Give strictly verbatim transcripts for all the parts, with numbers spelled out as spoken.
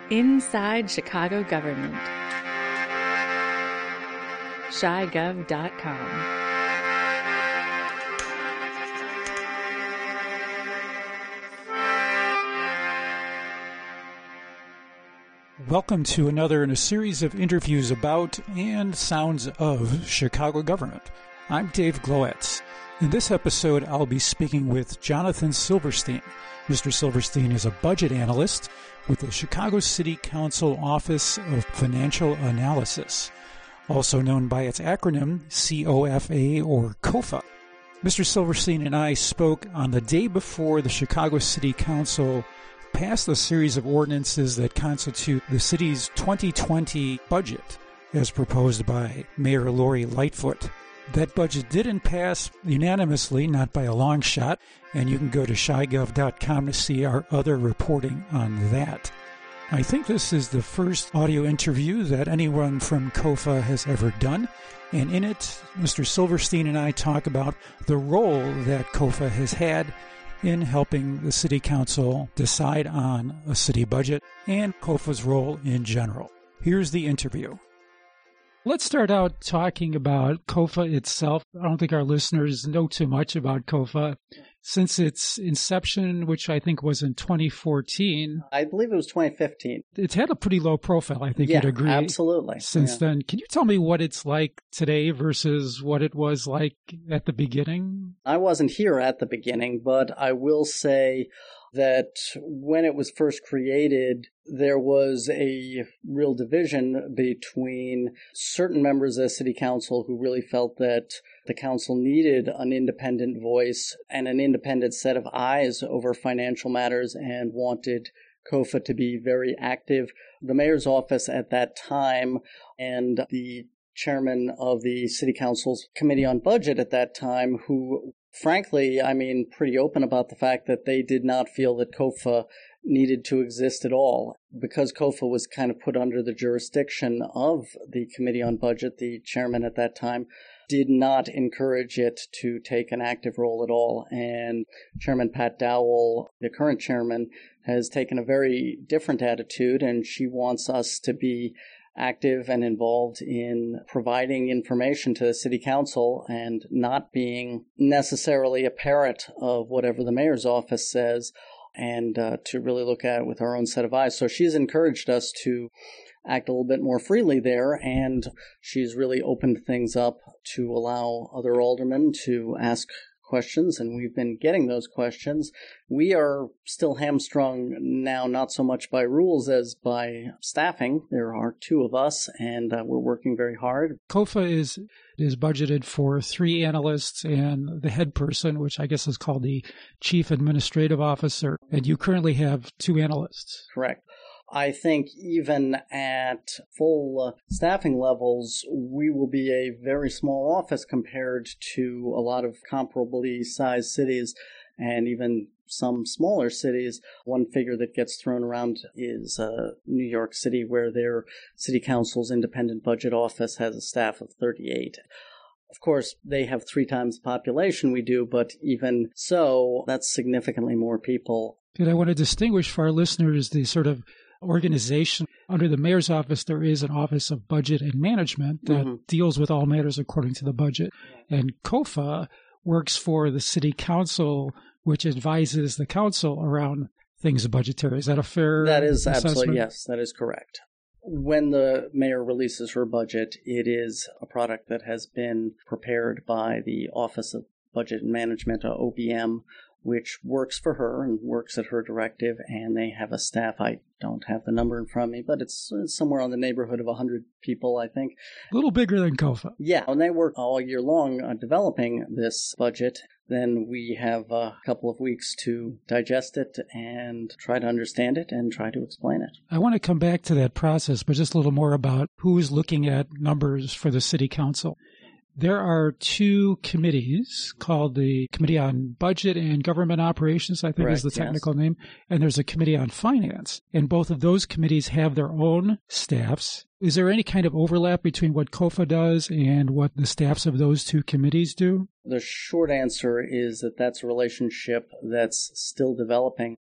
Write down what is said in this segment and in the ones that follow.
Inside Chicago Government. Chi Gov dot com. Welcome to another in a series of interviews about and sounds of Chicago government. I'm Dave Glowetz. In this episode, I'll be speaking with Jonathan Silverstein. Mister Silverstein is a budget analyst with the Chicago City Council Office of Financial Analysis, also known by its acronym C O F A or COFA. Mister Silverstein and I spoke on the day before the Chicago City Council passed a series of ordinances that constitute the city's twenty twenty budget, as proposed by Mayor Lori Lightfoot. That budget didn't pass unanimously, not by a long shot, and you can go to Chi Gov dot com to see our other reporting on that. I think this is the first audio interview that anyone from COFA has ever done, and in it, Mister Silverstein and I talk about the role that COFA has had in helping the City Council decide on a city budget and COFA's role in general. Here's the interview. Let's start out talking about COFA itself. I don't think our listeners know too much about COFA. Since its inception, which I think was in twenty fourteen. I believe it was twenty fifteen. It's had a pretty low profile, I think yeah, you'd agree. Absolutely. Since yeah. then. Can you tell me what it's like today versus what it was like at the beginning? I wasn't here at the beginning, but I will say that when it was first created, there was a real division between certain members of the city council who really felt that the council needed an independent voice and an independent set of eyes over financial matters and wanted COFA to be very active. The mayor's office at that time and the chairman of the city council's committee on budget at that time, who frankly, I mean, pretty open about the fact that they did not feel that COFA needed to exist at all. Because COFA was kind of put under the jurisdiction of the Committee on Budget, the chairman at that time did not encourage it to take an active role at all. And Chairman Pat Dowell, the current chairman, has taken a very different attitude, and she wants us to be active and involved in providing information to the city council and not being necessarily a parrot of whatever the mayor's office says, and uh, to really look at it with our own set of eyes. So she's encouraged us to act a little bit more freely there, and she's really opened things up to allow other aldermen to ask questions, and we've been getting those questions. We are still hamstrung now, not so much by rules as by staffing. There are two of us, and uh, we're working very hard. COFA is is budgeted for three analysts and the head person, which I guess is called the chief administrative officer, and you currently have two analysts. Correct. I think even at full uh, staffing levels, we will be a very small office compared to a lot of comparably sized cities and even some smaller cities. One figure that gets thrown around is uh, New York City, where their city council's independent budget office has a staff of thirty-eight. Of course, they have three times the population we do, but even so, that's significantly more people. And I want to distinguish for our listeners the sort of organization. Under the mayor's office, there is an office of budget and management that mm-hmm. deals with all matters according to the budget. And COFA works for the city council, which advises the council around things budgetary. Is that a fair That is assessment? Absolutely, yes, that is correct. When the mayor releases her budget, it is a product that has been prepared by the Office of Budget and Management, O B M, which works for her and works at her directive, and they have a staff. I don't have the number in front of me, but it's, it's somewhere on the neighborhood of one hundred people, I think. A little bigger than COFA. Yeah, and they work all year long on developing this budget. Then we have a couple of weeks to digest it and try to understand it and try to explain it. I want to come back to that process, but just a little more about who's looking at numbers for the city council. There are two committees called the Committee on Budget and Government Operations, I think Correct, is the technical yes. name, and there's a Committee on Finance. And both of those committees have their own staffs. Is there any kind of overlap between what COFA does and what the staffs of those two committees do? The short answer is that that's a relationship that's still developing.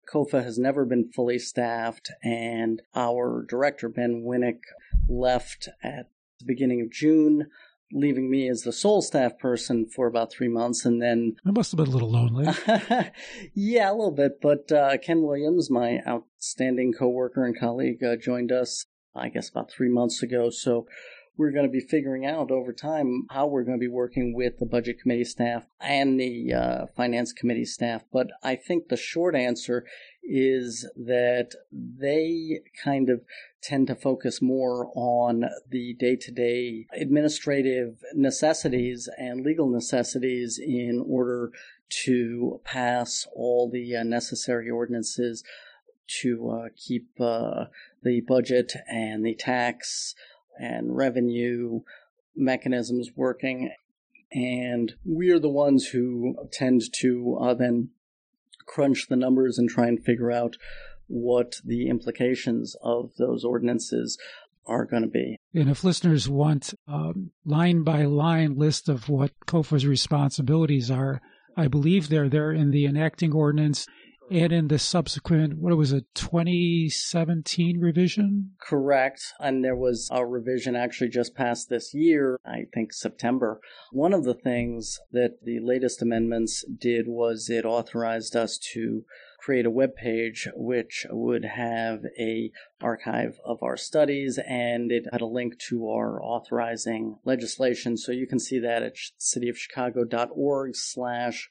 COFA has never been fully staffed, and our director, Ben Winnick, left at the beginning of June, leaving me as the sole staff person for about three months. And then... It must have been a little lonely. Yeah, a little bit. But uh, Ken Williams, my outstanding coworker and colleague, uh, joined us, I guess, about three months ago. So we're going to be figuring out over time how we're going to be working with the Budget Committee staff and the uh, Finance Committee staff. But I think the short answer is that they kind of tend to focus more on the day-to-day administrative necessities and legal necessities in order to pass all the uh, necessary ordinances to uh, keep uh, the budget and the tax and revenue mechanisms working. And we're the ones who tend to uh, then crunch the numbers and try and figure out what the implications of those ordinances are going to be. And if listeners want a line-by-line list of what COFA's responsibilities are, I believe they're there in the enacting ordinance and in the subsequent, what was it, twenty seventeen revision? Correct. And there was a revision actually just passed this year, I think September. One of the things that the latest amendments did was it authorized us to create a web page which would have a archive of our studies, and it had a link to our authorizing legislation. So you can see that at cityofchicago.org slash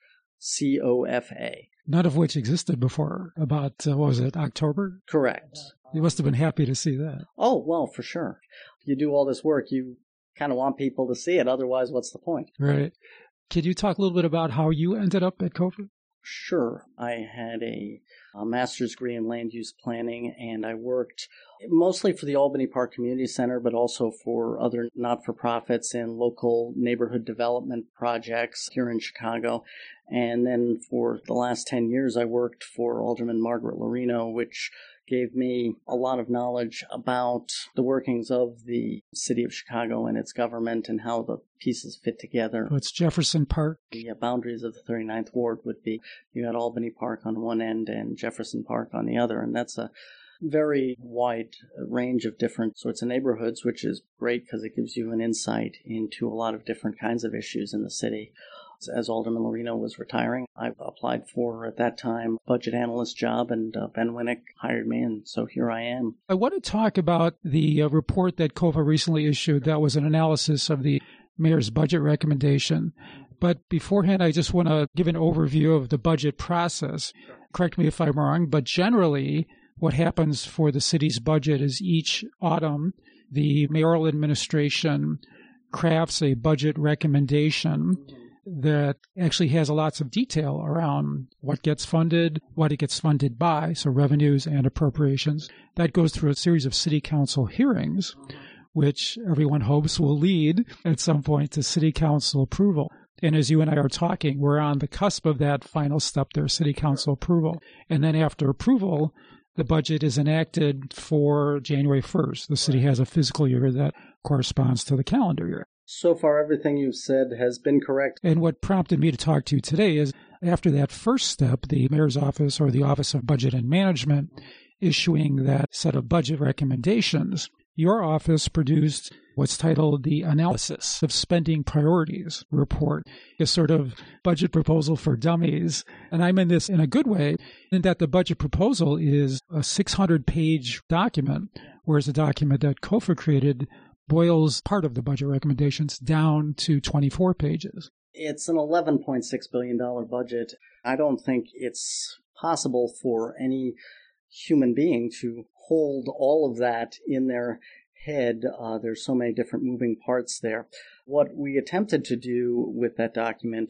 COFA. None of which existed before about, uh, what was it, October? Correct. You must have been happy to see that. Oh, well, for sure. You do all this work, you kind of want people to see it. Otherwise, what's the point? Right. Could you talk a little bit about how you ended up at COFA? Sure. I had a, a master's degree in land use planning, and I worked mostly for the Albany Park Community Center, but also for other not-for-profits and local neighborhood development projects here in Chicago. And then for the last ten years, I worked for Alderman Margaret Lorino, which gave me a lot of knowledge about the workings of the city of Chicago and its government and how the pieces fit together. Oh, it's Jefferson Park. The boundaries of the thirty-ninth Ward would be, you had Albany Park on one end and Jefferson Park on the other, and that's a very wide range of different sorts of neighborhoods, which is great because it gives you an insight into a lot of different kinds of issues in the city. As Alderman Lorino was retiring, I applied for, at that time, a budget analyst job, and uh, Ben Winnick hired me, and so here I am. I want to talk about the uh, report that COFA recently issued that was an analysis of the mayor's budget recommendation. But beforehand, I just want to give an overview of the budget process. Correct me if I'm wrong, but generally, what happens for the city's budget is each autumn, the mayoral administration crafts a budget recommendation that actually has lots of detail around what gets funded, what it gets funded by, so revenues and appropriations. That goes through a series of city council hearings, which everyone hopes will lead at some point to city council approval. And as you and I are talking, we're on the cusp of that final step there, city council approval. And then after approval, the budget is enacted for January first. The city has a fiscal year that corresponds to the calendar year. So far, everything you've said has been correct. And what prompted me to talk to you today is after that first step, the mayor's office or the Office of Budget and Management issuing that set of budget recommendations, your office produced what's titled the Analysis of Spending Priorities report, a sort of budget proposal for dummies. And I mean this in a good way, in that the budget proposal is a six hundred page document, whereas the document that COFA created boils part of the budget recommendations down to twenty-four pages. It's an eleven point six billion dollars budget. I don't think it's possible for any human being to hold all of that in their head. Uh, there's so many different moving parts there. What we attempted to do with that document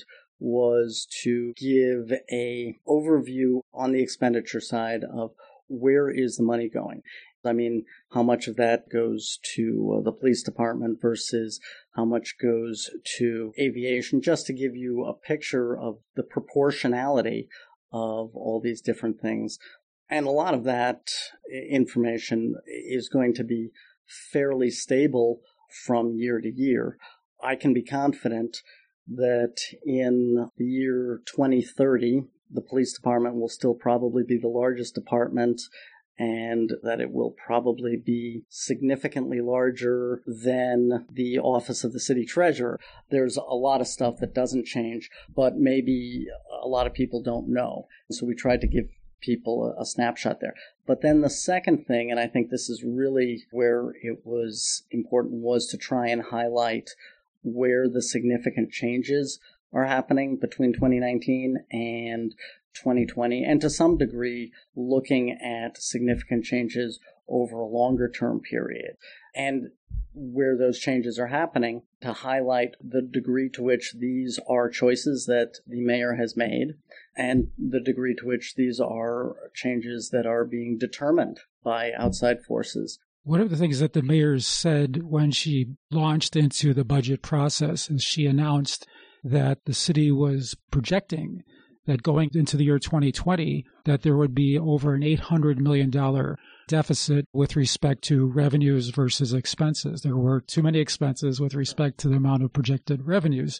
was to give a overview on the expenditure side of where is the money going. I mean, how much of that goes to uh, the police department versus how much goes to aviation, just to give you a picture of the proportionality of all these different things. And a lot of that information is going to be fairly stable from year to year. I can be confident that in the year twenty thirty, the police department will still probably be the largest department, and that it will probably be significantly larger than the office of the city treasurer. There's a lot of stuff that doesn't change, but maybe a lot of people don't know. So we tried to give people a, a snapshot there. But then the second thing, and I think this is really where it was important, was to try and highlight where the significant changes are happening between twenty nineteen and twenty twenty, and to some degree looking at significant changes over a longer term period, and where those changes are happening, to highlight the degree to which these are choices that the mayor has made and the degree to which these are changes that are being determined by outside forces. One of the things that the mayor said when she launched into the budget process is she announced that the city was projecting that going into the year twenty twenty, that there would be over an eight hundred million dollars deficit with respect to revenues versus expenses. There were too many expenses with respect to the amount of projected revenues.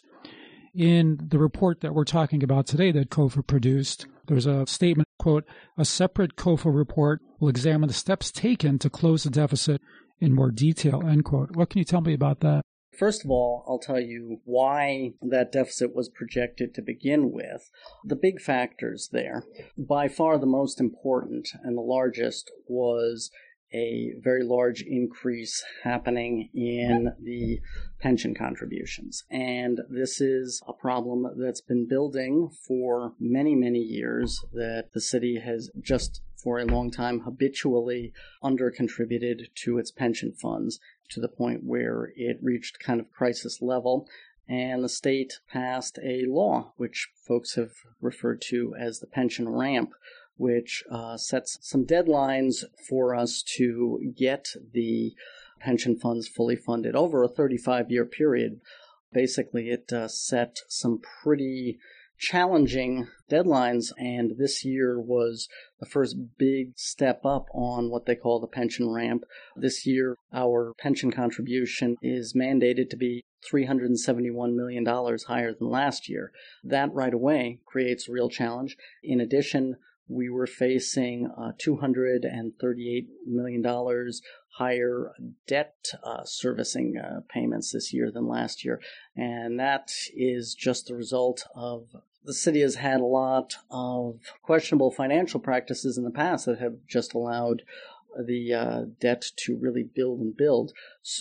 In the report that we're talking about today that C O F A produced, there's a statement, quote, "A separate C O F A report will examine the steps taken to close the deficit in more detail," end quote. What can you tell me about that? First of all, I'll tell you why that deficit was projected to begin with. The big factors there, by far the most important and the largest, was a very large increase happening in the pension contributions. And this is a problem that's been building for many, many years, that the city has just for a long time habitually under-contributed to its pension funds, to the point where it reached kind of crisis level. And the state passed a law, which folks have referred to as the pension ramp, which uh, sets some deadlines for us to get the pension funds fully funded over a thirty-five year period. Basically, it uh, set some pretty challenging deadlines, and this year was the first big step up on what they call the pension ramp. This year, our pension contribution is mandated to be three hundred seventy-one million dollars higher than last year. That right away creates a real challenge. In addition, we were facing uh, two hundred thirty-eight million dollars higher debt uh, servicing uh, payments this year than last year. And that is just the result of the city has had a lot of questionable financial practices in the past that have just allowed the uh, debt to really build and build.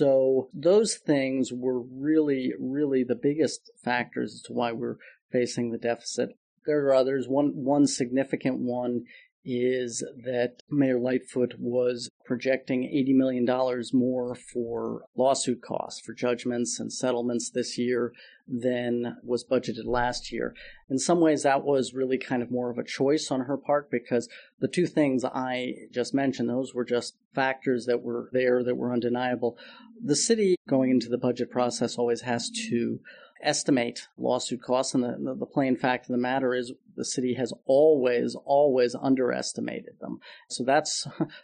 So those things were really, really the biggest factors as to why we're facing the deficit. There are others. One, one significant one is that Mayor Lightfoot was projecting eighty million dollars more for lawsuit costs, for judgments and settlements this year than was budgeted last year. In some ways, that was really kind of more of a choice on her part, because the two things I just mentioned, those were just factors that were there that were undeniable. The city, going into the budget process, always has to estimate lawsuit costs, and the, the plain fact of the matter is the city has always, always underestimated them. So that's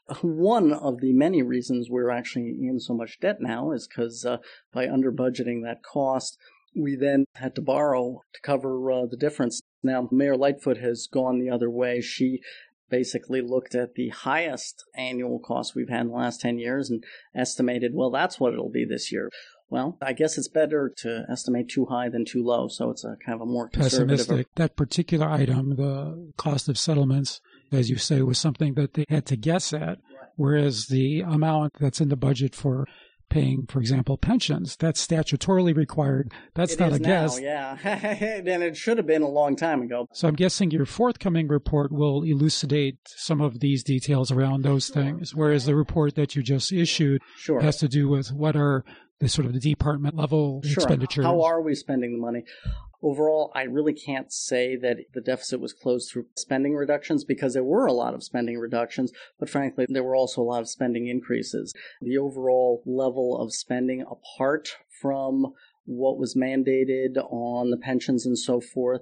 one of the many reasons we're actually in so much debt now, is because uh, by under-budgeting that cost, we then had to borrow to cover uh, the difference. Now, Mayor Lightfoot has gone the other way. She basically looked at the highest annual cost we've had in the last ten years and estimated, well, that's what it'll be this year. Well, I guess it's better to estimate too high than too low, so it's a kind of a more conservative. Pessimistic. That particular item, the cost of settlements, as you say, was something that they had to guess at, right. Whereas the amount that's in the budget for paying, for example, pensions, that's statutorily required. That's it not is a now, guess. Yeah, and it should have been a long time ago. So I'm guessing your forthcoming report will elucidate some of these details around those sure. things, whereas the report that you just issued sure. has to do with what are the sort of the department level sure. expenditures. How are we spending the money? Overall, I really can't say that the deficit was closed through spending reductions, because there were a lot of spending reductions, but frankly, there were also a lot of spending increases. The overall level of spending, apart from what was mandated on the pensions and so forth,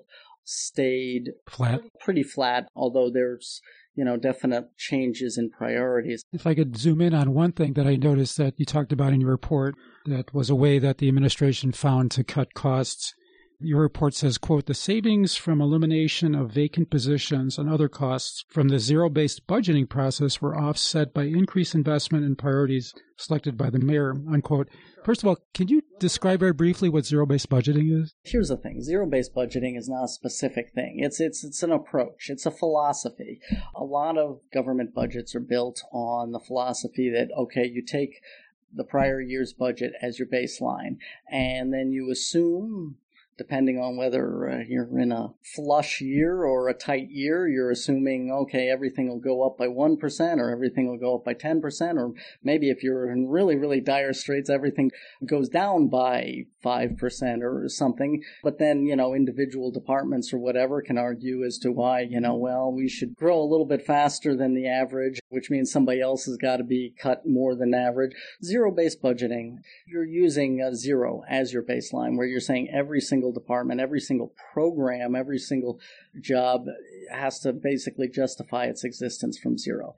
stayed flat. pretty flat, although there's you know, definite changes in priorities. If I could zoom in on one thing that I noticed that you talked about in your report, that was a way that the administration found to cut costs Your report says, quote, the savings from elimination of vacant positions and other costs from the zero-based budgeting process were offset by increased investment in priorities selected by the mayor, unquote. First of all, can you describe very briefly what zero-based budgeting is? Here's the thing. Zero-based budgeting is not a specific thing. It's it's it's an approach. It's a philosophy. A lot of government budgets are built on the philosophy that, okay, you take the prior year's budget as your baseline, and then you assume, depending on whether uh, you're in a flush year or a tight year, you're assuming, okay, everything will go up by one percent or everything will go up by ten percent, or maybe if you're in really, really dire straits, everything goes down by five percent or something. But then, you know, individual departments or whatever can argue as to why, you know, well, we should grow a little bit faster than the average, which means somebody else has got to be cut more than average. Zero-based budgeting, you're using a zero as your baseline, where you're saying every single department, every single program, every single job has to basically justify its existence from zero.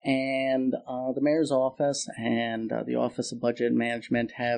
And uh, the mayor's office and uh, the Office of Budget Management have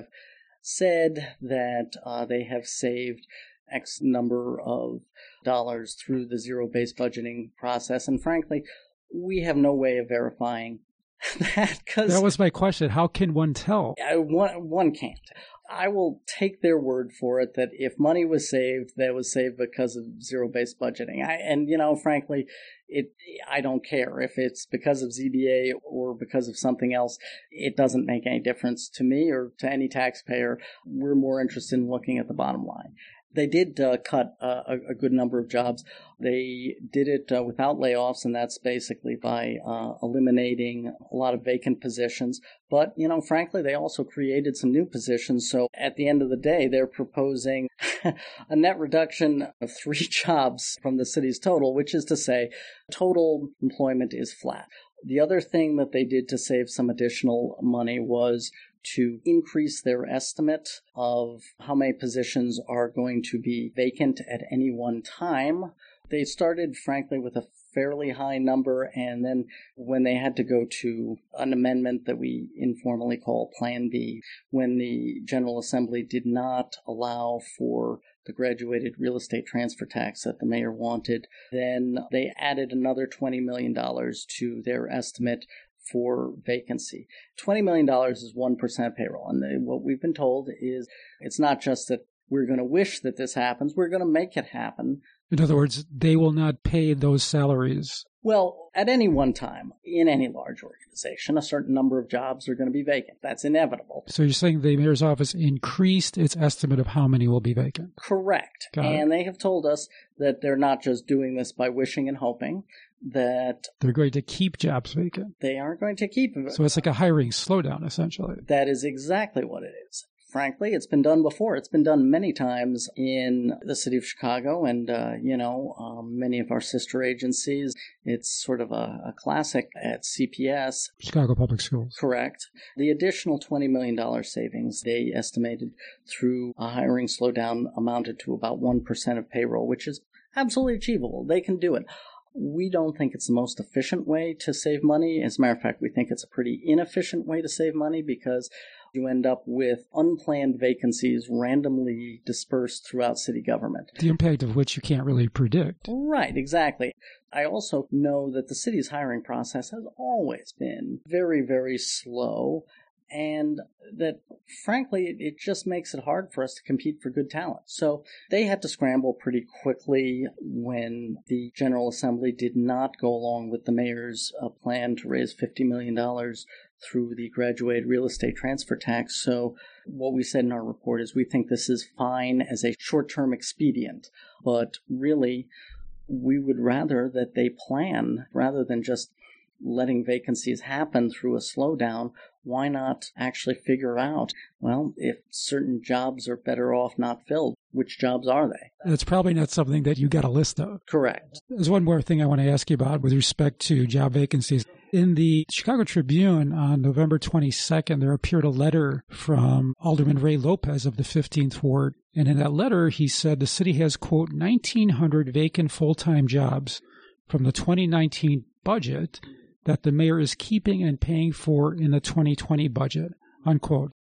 said that uh, they have saved X number of dollars through the zero-based budgeting process. And frankly, we have no way of verifying that. Cause that was my question. How can one tell? I, one, one can't. I will take their word for it that if money was saved, that was saved because of zero-based budgeting. I, and, you know, frankly, it I don't care if it's because of Z B A or because of something else. It doesn't make any difference to me or to any taxpayer. We're more interested in looking at the bottom line. They did uh, cut uh, a, a good number of jobs. They did it uh, without layoffs, and that's basically by uh, eliminating a lot of vacant positions. But, you know, frankly, they also created some new positions. So at the end of the day, they're proposing a net reduction of three jobs from the city's total, which is to say total employment is flat. The other thing that they did to save some additional money was to increase their estimate of how many positions are going to be vacant at any one time. They started, frankly, with a fairly high number, and then when they had to go to an amendment that we informally call Plan B, when the General Assembly did not allow for the graduated real estate transfer tax that the mayor wanted, then they added another twenty million dollars to their estimate for vacancy. twenty million dollars is one percent of payroll. And they, what we've been told is it's not just that we're going to wish that this happens, we're going to make it happen. In other words, they will not pay those salaries. Well, at any one time, in any large organization, a certain number of jobs are going to be vacant. That's inevitable. So you're saying the mayor's office increased its estimate of how many will be vacant? Correct. Got and it. They have told us that they're not just doing this by wishing and hoping, that they're going to keep jobs vacant. They are going to keep it. So it's like a hiring slowdown, essentially. That is exactly what it is. Frankly, it's been done before. It's been done many times in the city of Chicago and, uh, you know, um, many of our sister agencies. It's sort of a, a classic at C P S. Chicago Public Schools. Correct. The additional twenty million dollars savings they estimated through a hiring slowdown amounted to about one percent of payroll, which is absolutely achievable. They can do it. We don't think it's the most efficient way to save money. As a matter of fact, we think it's a pretty inefficient way to save money because you end up with unplanned vacancies randomly dispersed throughout city government. The impact of which you can't really predict. Right, exactly. I also know that the city's hiring process has always been very, very slow, and that, frankly, it just makes it hard for us to compete for good talent. So they had to scramble pretty quickly when the General Assembly did not go along with the mayor's uh, plan to raise fifty million dollars through the graduated real estate transfer tax. So what we said in our report is we think this is fine as a short-term expedient, but really we would rather that they plan rather than just letting vacancies happen through a slowdown. Why not actually figure out, well, if certain jobs are better off not filled, which jobs are they? That's probably not something that you got a list of. Correct. There's one more thing I want to ask you about with respect to job vacancies. In the Chicago Tribune on November twenty-second, there appeared a letter from Alderman Ray Lopez of the fifteenth Ward. And in that letter, he said the city has, quote, nineteen hundred vacant full-time jobs from the twenty nineteen budget that the mayor is keeping and paying for in the twenty twenty budget, unquote.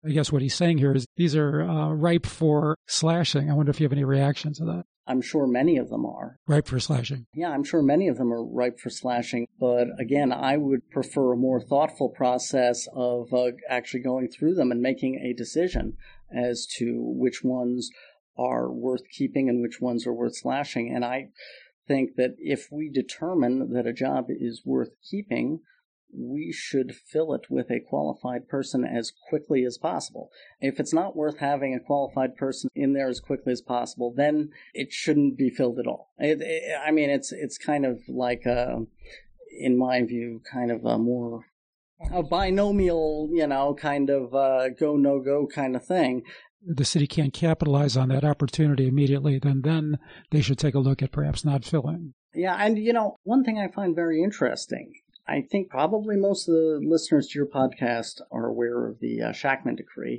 I guess what he's saying here is these are uh, ripe for slashing. I wonder if you have any reaction to that. I'm sure many of them are. Ripe for slashing. Yeah, I'm sure many of them are ripe for slashing. But again, I would prefer a more thoughtful process of uh, actually going through them and making a decision as to which ones are worth keeping and which ones are worth slashing. And I think that if we determine that a job is worth keeping, we should fill it with a qualified person as quickly as possible. If it's not worth having a qualified person in there as quickly as possible, then it shouldn't be filled at all. It, it, I mean, it's it's kind of like, a, in my view, kind of a more a binomial, you know, kind of uh, go, no go kind of thing. The city can't capitalize on that opportunity immediately, then then they should take a look at perhaps not filling. Yeah, and, you know, one thing I find very interesting, I think probably most of the listeners to your podcast are aware of the uh, Shachtman Decree,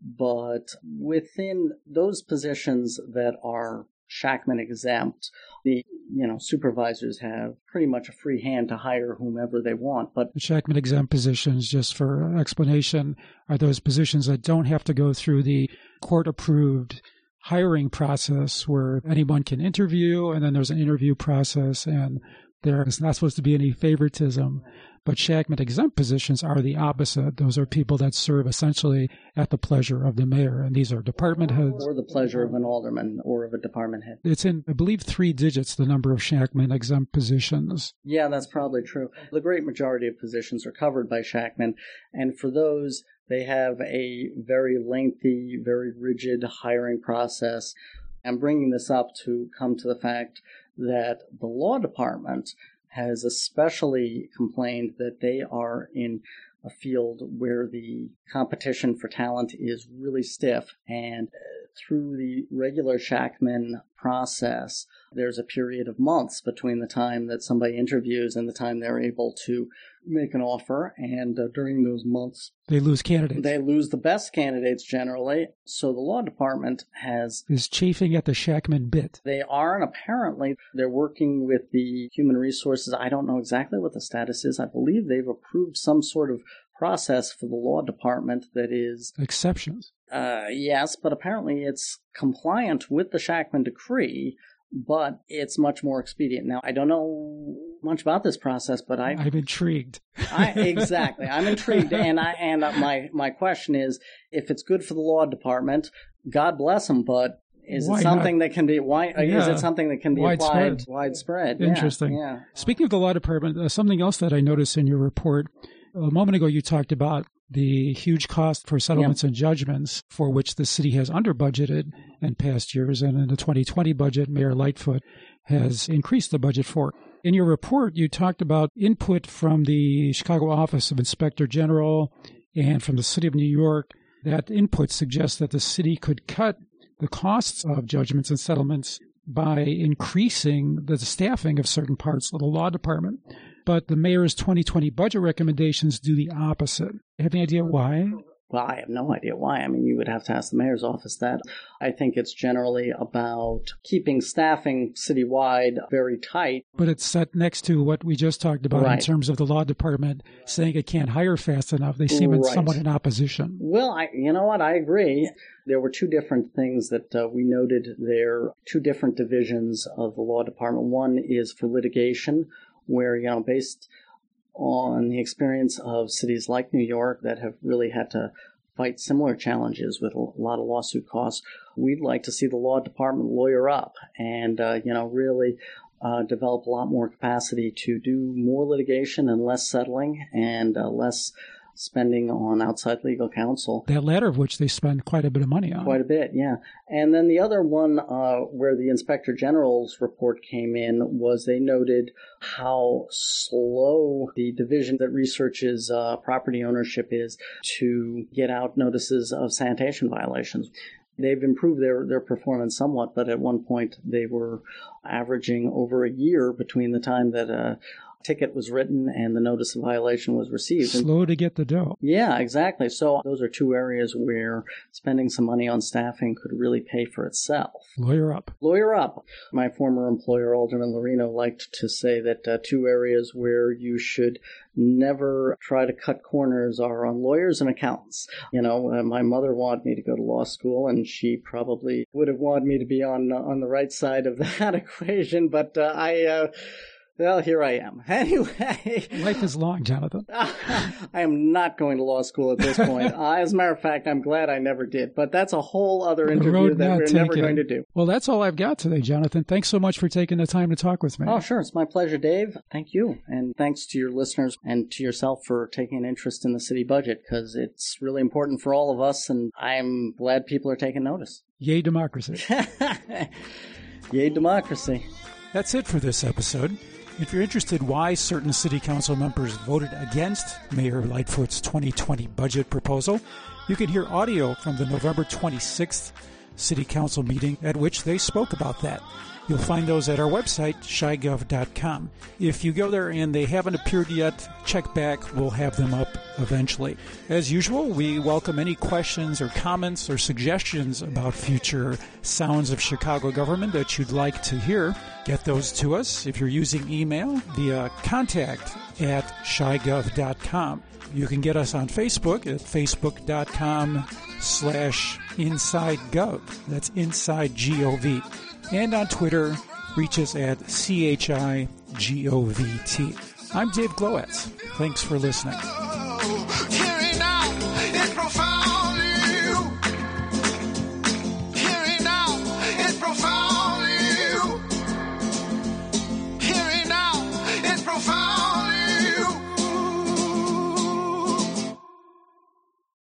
but within those positions that are Shachtman exempt, the you know supervisors have pretty much a free hand to hire whomever they want. But the Shachtman exempt positions, just for explanation, are those positions that don't have to go through the court-approved hiring process where anyone can interview, and then there's an interview process, and there is not supposed to be any favoritism. But Shachtman exempt positions are the opposite. Those are people that serve essentially at the pleasure of the mayor, and these are department heads. Or the pleasure of an alderman or of a department head. It's in, I believe, three digits, the number of Shachtman exempt positions. Yeah, that's probably true. The great majority of positions are covered by Shachtman, and for those, they have a very lengthy, very rigid hiring process. I'm bringing this up to come to the fact that the law department has especially complained that they are in a field where the competition for talent is really stiff, and through the regular Shachtman process, there's a period of months between the time that somebody interviews and the time they're able to make an offer, and uh, during those months, they lose candidates. They lose the best candidates generally, so the law department has... is chafing at the Shachtman bit. They are, and apparently they're working with the human resources. I don't know exactly what the status is. I believe they've approved some sort of process for the law department that is... exceptions. Uh, yes, but apparently it's compliant with the Shachtman Decree, but it's much more expedient. Now, I don't know much about this process, but I... I'm intrigued. I, exactly. I'm intrigued, and I and uh, my, my question is, if it's good for the law department, God bless them, but is why it something not? that can be... Why yeah. Is it something that can be widespread. applied widespread? Interesting. Yeah, yeah. Speaking of the law department, uh, something else that I noticed in your report, a moment ago you talked about the huge cost for settlements yep. and judgments for which the city has under-budgeted in past years. And in the twenty twenty budget, Mayor Lightfoot has increased the budget for. In your report, you talked about input from the Chicago Office of Inspector General and from the City of New York. That input suggests that the city could cut the costs of judgments and settlements by increasing the staffing of certain parts of the law department. But the mayor's twenty twenty budget recommendations do the opposite. Have any idea why? Well, I have no idea why. I mean, you would have to ask the mayor's office that. I think it's generally about keeping staffing citywide very tight. But it's set next to what we just talked about right. in terms of the law department saying it can't hire fast enough. They seem right. somewhat in opposition. Well, I, you know what? I agree. There were two different things that uh, we noted there, two different divisions of the law department. One is for litigation, where, you know, based on the experience of cities like New York that have really had to fight similar challenges with a lot of lawsuit costs, we'd like to see the law department lawyer up and, uh, you know, really uh, develop a lot more capacity to do more litigation and less settling and uh, less spending on outside legal counsel. That latter of which they spend quite a bit of money on. Quite a bit, yeah. And then the other one uh, where the Inspector General's report came in was they noted how slow the division that researches uh, property ownership is to get out notices of sanitation violations. They've improved their, their performance somewhat, but at one point they were averaging over a year between the time that a ticket was written and the notice of violation was received. Slow to get the dough. Yeah, exactly. So those are two areas where spending some money on staffing could really pay for itself. Lawyer up. Lawyer up. My former employer, Alderman Lorino, liked to say that uh, two areas where you should never try to cut corners are on lawyers and accountants. You know, uh, my mother wanted me to go to law school, and she probably would have wanted me to be on uh, on the right side of that equation, but uh, I... Uh, Well, here I am. Anyway. Life is long, Jonathan. I am not going to law school at this point. uh, as a matter of fact, I'm glad I never did. But that's a whole other interview that we're taken. never going to do. Well, that's all I've got today, Jonathan. Thanks so much for taking the time to talk with me. Oh, sure. It's my pleasure, Dave. Thank you. And thanks to your listeners and to yourself for taking an interest in the city budget, because it's really important for all of us, and I'm glad people are taking notice. Yay, democracy. Yay, democracy. That's it for this episode. If you're interested why certain city council members voted against Mayor Lightfoot's twenty twenty budget proposal, you can hear audio from the November twenty-sixth city council meeting at which they spoke about that. You'll find those at our website, shy gov dot com. If you go there and they haven't appeared yet, check back. We'll have them up eventually. As usual, we welcome any questions or comments or suggestions about future Sounds of Chicago Government that you'd like to hear. Get those to us if you're using email via contact at shy gov dot com. You can get us on Facebook at facebook dot com slash inside gov. That's inside G O V. And on Twitter, reach us at C H I G O V T. I'm Dave Glowacz. Thanks for listening.